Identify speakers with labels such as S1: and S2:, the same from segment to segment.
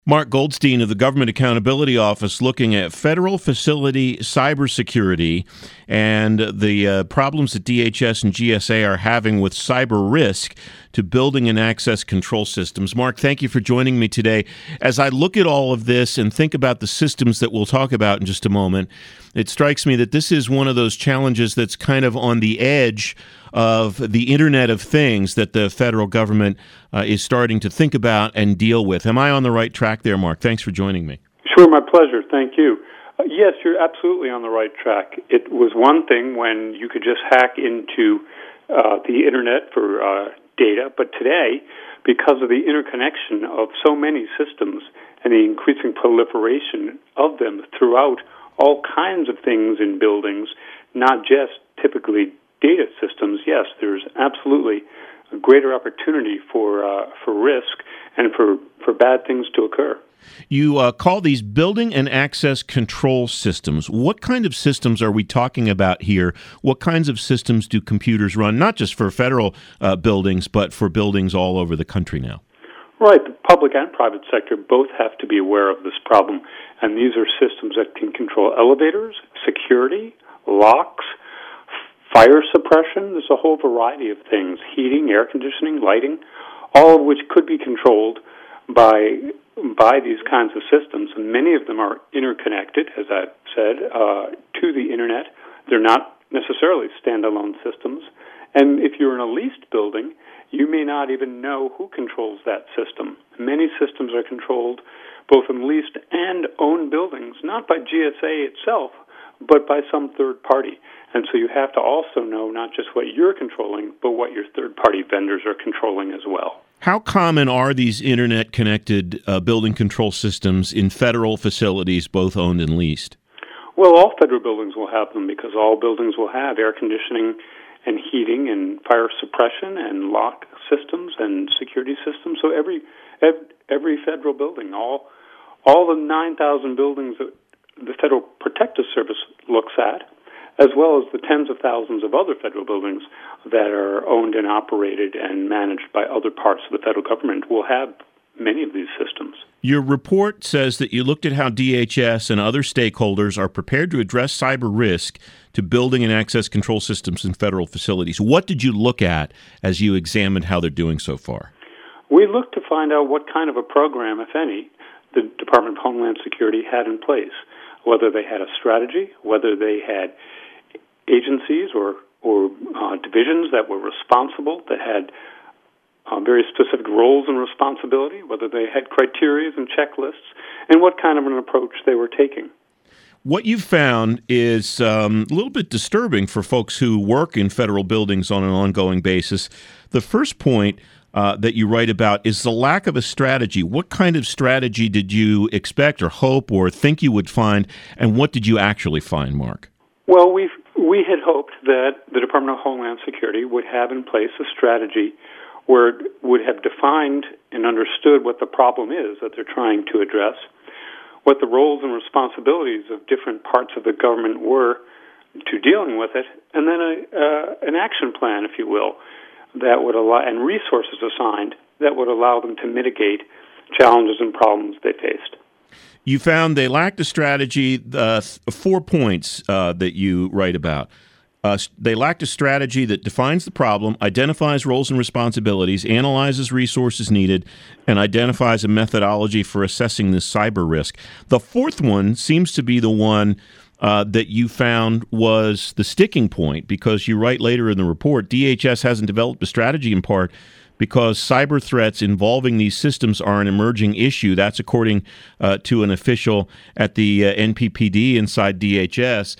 S1: Mark Goldstein of the Government Accountability Office looking at federal facility cybersecurity and the problems that DHS and GSA are having with cyber risk to building and access control systems. Mark, thank you for joining me today. As I look at all of this and think about the systems that we'll talk about in just a moment, it strikes me that this is one of those challenges that's kind of on the edge of the Internet of Things that the federal government is starting to think about and deal with. Am I on the right track there, Mark? Thanks for joining me.
S2: Sure, my pleasure. Thank you. Yes, you're absolutely on the right track. It was one thing when you could just hack into the Internet for data, but today, because of the interconnection of so many systems and the increasing proliferation of them throughout all kinds of things in buildings, not just typically data systems, yes, there's absolutely a greater opportunity for risk and for bad things to occur.
S1: You call these building and access control systems. What kind of systems are we talking about here? What kinds of systems do computers run, not just for federal buildings, but for buildings all over the country now?
S2: Right. The public and private sector both have to be aware of this problem. And these are systems that can control elevators, security, locks, fire suppression. There's a whole variety of things, heating, air conditioning, lighting, all of which could be controlled by these kinds of systems. And many of them are interconnected, as I've said, to the Internet. They're not necessarily standalone systems. And if you're in a leased building, you may not even know who controls that system. Many systems are controlled both in leased and owned buildings, not by GSA itself, but by some third party. And so you have to also know not just what you're controlling, but what your third-party vendors are controlling as well.
S1: How common are these Internet-connected building control systems in federal facilities, both owned and leased?
S2: Well, all federal buildings will have them because all buildings will have air conditioning and heating and fire suppression and lock systems and security systems. So every federal building, all the 9,000 buildings that the Federal Protective Service looks at, as well as the tens of thousands of other federal buildings that are owned and operated and managed by other parts of the federal government, will have many of these systems.
S1: Your report says that you looked at how DHS and other stakeholders are prepared to address cyber risk to building and access control systems in federal facilities. What did you look at as you examined how they're doing so far?
S2: We looked to find out what kind of a program, if any, the Department of Homeland Security had in place, whether they had a strategy, whether they had agencies or divisions that were responsible, that had very specific roles and responsibility, whether they had criteria and checklists, and what kind of an approach they were taking.
S1: What you've found is a little bit disturbing for folks who work in federal buildings on an ongoing basis. The first point that you write about is the lack of a strategy. What kind of strategy did you expect or hope or think you would find, and what did you actually find, Mark?
S2: Well, we had hoped that the Department of Homeland Security would have in place a strategy where it would have defined and understood what the problem is that they're trying to address, what the roles and responsibilities of different parts of the government were to dealing with it, and then an action plan, if you will, that would allow, and resources assigned that would allow them to mitigate challenges and problems they faced.
S1: You found they lacked a strategy, 4 points that you write about. They lacked a strategy that defines the problem, identifies roles and responsibilities, analyzes resources needed, and identifies a methodology for assessing this cyber risk. The fourth one seems to be the one that you found was the sticking point, because you write later in the report, DHS hasn't developed a strategy in part because cyber threats involving these systems are an emerging issue. That's according to an official at the NPPD inside DHS.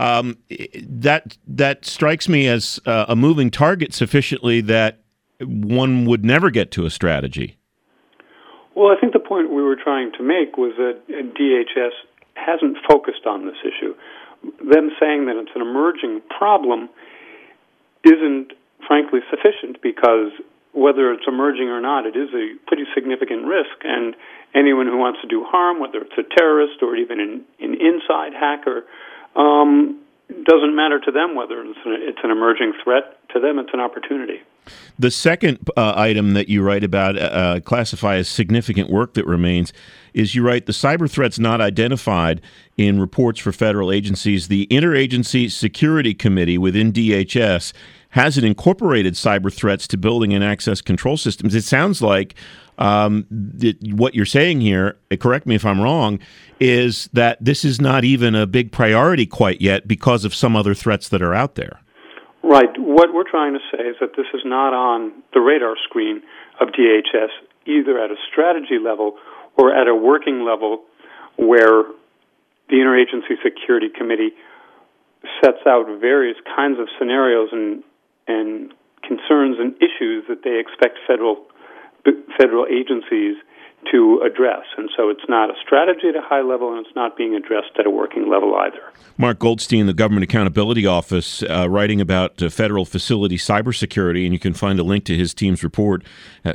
S1: That strikes me as a moving target sufficiently that one would never get to a strategy.
S2: Well, I think the point we were trying to make was that DHS hasn't focused on this issue. Them saying that it's an emerging problem isn't, frankly, sufficient, because whether it's emerging or not, it is a pretty significant risk, and anyone who wants to do harm, whether it's a terrorist or even an inside hacker, it doesn't matter to them whether it's an emerging threat. To them, it's an opportunity.
S1: The second item that you write about, classify as significant work that remains, is you write the cyber threats not identified in reports for federal agencies. The Interagency Security Committee within DHS hasn't incorporated cyber threats to building and access control systems. It sounds like what you're saying here, correct me if I'm wrong, is that this is not even a big priority quite yet because of some other threats that are out there.
S2: Right. What we're trying to say is that this is not on the radar screen of DHS, either at a strategy level or at a working level where the Interagency Security Committee sets out various kinds of scenarios and concerns and issues that they expect federal agencies to address. And so it's not a strategy at a high level, and it's not being addressed at a working level either.
S1: Mark Goldstein, the Government Accountability Office, writing about federal facility cybersecurity, and you can find a link to his team's report at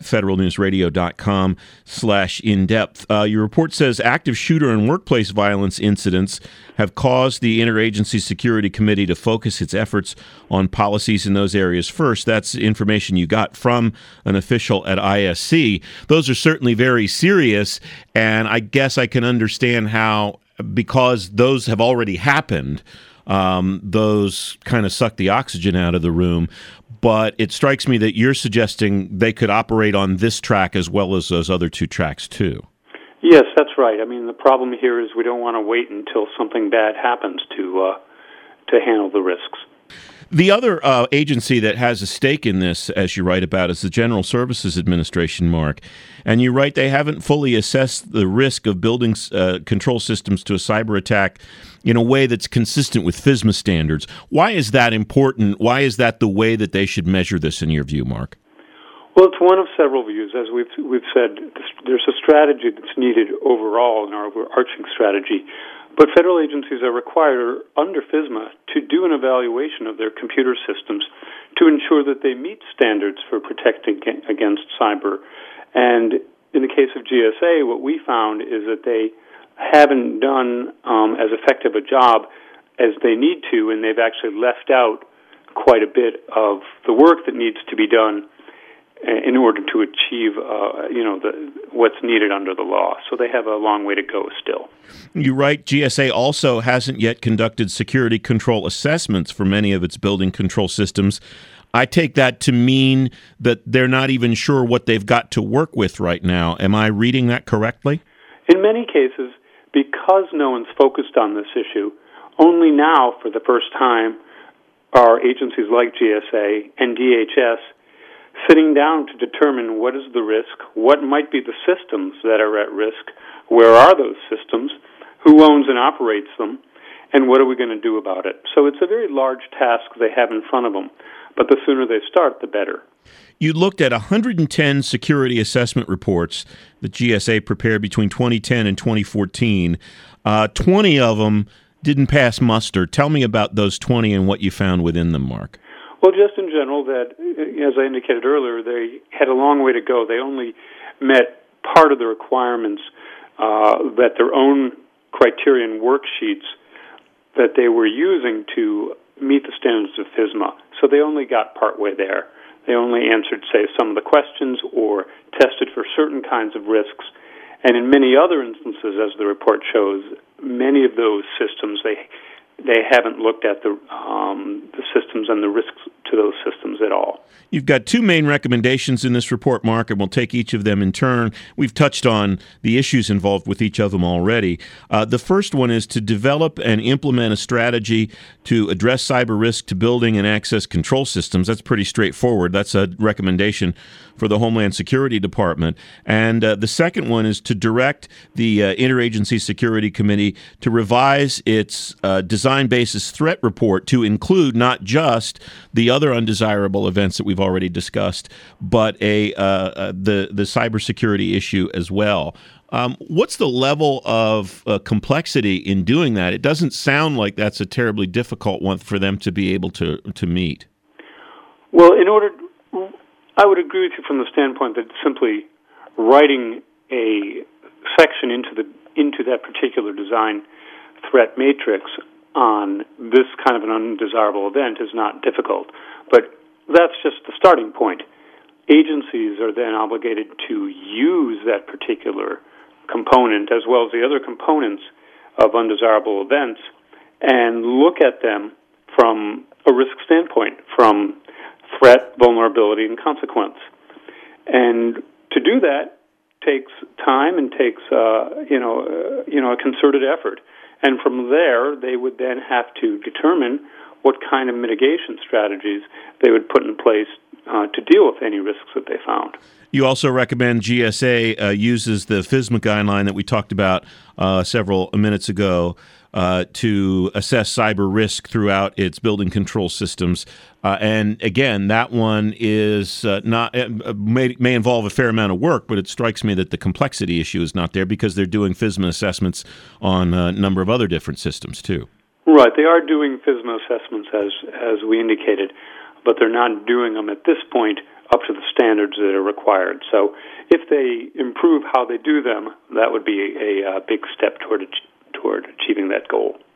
S1: federalnewsradio.com/in-depth. Your report says active shooter and workplace violence incidents have caused the Interagency Security Committee to focus its efforts on policies in those areas first. That's information you got from an official at ISC. Those are certainly very serious, and I guess I can understand how, because those have already happened, those kind of suck the oxygen out of the room. But it strikes me that you're suggesting they could operate on this track as well as those other two tracks too.
S2: Yes, that's right. I mean, the problem here is we don't want to wait until something bad happens to handle the risks.
S1: The other agency that has a stake in this, as you write about, is the General Services Administration, Mark. And you write they haven't fully assessed the risk of building control systems to a cyber attack in a way that's consistent with FISMA standards. Why is that important? Why is that the way that they should measure this, in your view, Mark?
S2: Well, it's one of several views. As we've said, there's a strategy that's needed overall in our overarching strategy. But federal agencies are required under FISMA to do an evaluation of their computer systems to ensure that they meet standards for protecting against cyber. And in the case of GSA, what we found is that they haven't done as effective a job as they need to, and they've actually left out quite a bit of the work that needs to be done in order to achieve, what's needed under the law. So they have a long way to go still.
S1: You write, GSA also hasn't yet conducted security control assessments for many of its building control systems. I take that to mean that they're not even sure what they've got to work with right now. Am I reading that correctly?
S2: In many cases, because no one's focused on this issue, only now, for the first time, are agencies like GSA and DHS sitting down to determine what is the risk, what might be the systems that are at risk, where are those systems, who owns and operates them, and what are we going to do about it. So it's a very large task they have in front of them, but the sooner they start, the better.
S1: You looked at 110 security assessment reports that GSA prepared between 2010 and 2014. 20 of them didn't pass muster. Tell me about those 20 and what you found within them, Mark.
S2: Well, just in general, that, as I indicated earlier, they had a long way to go. They only met part of the requirements that their own criterion worksheets that they were using to meet the standards of FISMA. So they only got partway there. They only answered, say, some of the questions or tested for certain kinds of risks. And in many other instances, as the report shows, many of those systems, they haven't looked at the systems and the risks to those systems at all.
S1: You've got two main recommendations in this report, Mark, and we'll take each of them in turn. We've touched on the issues involved with each of them already. The first one is to develop and implement a strategy to address cyber risk to building and access control systems. That's pretty straightforward. That's a recommendation for the Homeland Security Department. And the second one is to direct the Interagency Security Committee to revise its design basis threat report to include not just the other undesirable events that we've already discussed, but the cybersecurity issue as well. What's the level of complexity in doing that? It doesn't sound like that's a terribly difficult one for them to be able to meet.
S2: Well, I would agree with you from the standpoint that simply writing a section into that particular design threat matrix on this kind of an undesirable event is not difficult. But that's just the starting point. Agencies are then obligated to use that particular component as well as the other components of undesirable events and look at them from a risk standpoint, from threat, vulnerability, and consequence. And to do that takes time and takes a concerted effort. And from there, they would then have to determine what kind of mitigation strategies they would put in place to deal with any risks that they found.
S1: You also recommend GSA uses the FSMA guideline that we talked about several minutes ago to assess cyber risk throughout its building control systems. And again, that one is may involve a fair amount of work, but it strikes me that the complexity issue is not there because they're doing FSMA assessments on a number of other different systems too.
S2: Right, they are doing FSMA assessments as we indicated, but they're not doing them at this point up to the standards that are required. So if they improve how they do them, that would be a big step toward achieving that goal.